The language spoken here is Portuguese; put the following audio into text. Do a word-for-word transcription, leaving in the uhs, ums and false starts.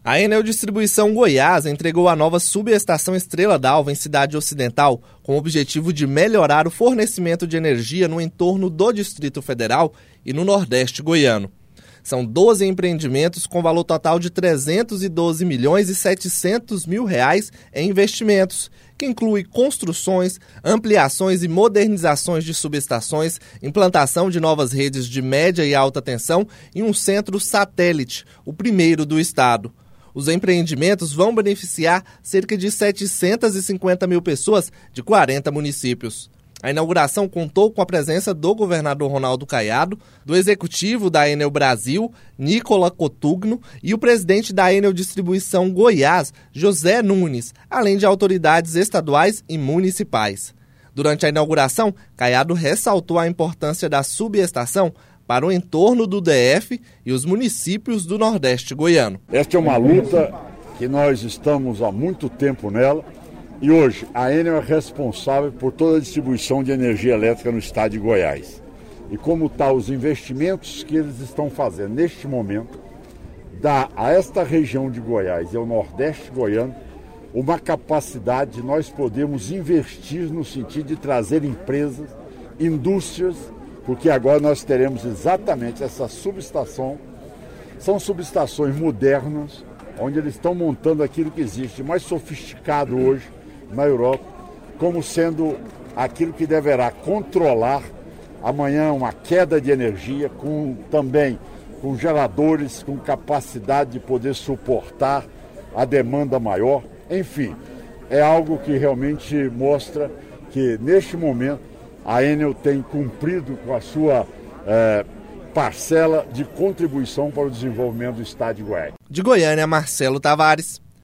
A Enel Distribuição Goiás entregou a nova subestação Estrela d'Alva em Cidade Ocidental, com o objetivo de melhorar o fornecimento de energia no entorno do Distrito Federal e no Nordeste goiano. São doze empreendimentos com valor total de trezentos e doze milhões e setecentos mil reais em investimentos, que inclui construções, ampliações e modernizações de subestações, implantação de novas redes de média e alta tensão e um centro satélite, o primeiro do estado. Os empreendimentos vão beneficiar cerca de setecentas e cinquenta mil pessoas de quarenta municípios. A inauguração contou com a presença do governador Ronaldo Caiado, do executivo da Enel Brasil, Nicola Cotugno, e o presidente da Enel Distribuição Goiás, José Nunes, além de autoridades estaduais e municipais. Durante a inauguração, Caiado ressaltou a importância da subestação para o entorno do D F e os municípios do Nordeste goiano. Esta é uma luta que nós estamos há muito tempo nela e hoje a Enel é responsável por toda a distribuição de energia elétrica no estado de Goiás. E como tal, os investimentos que eles estão fazendo neste momento dá a esta região de Goiás e ao Nordeste goiano uma capacidade de nós podermos investir no sentido de trazer empresas, indústrias, porque agora nós teremos exatamente essa subestação. São subestações modernas, onde eles estão montando aquilo que existe mais sofisticado hoje na Europa, como sendo aquilo que deverá controlar amanhã uma queda de energia, com também com geradores, com capacidade de poder suportar a demanda maior. Enfim, é algo que realmente mostra que neste momento a Enel tem cumprido com a sua eh, parcela de contribuição para o desenvolvimento do estado de Goiás. De Goiânia, Marcelo Tavares.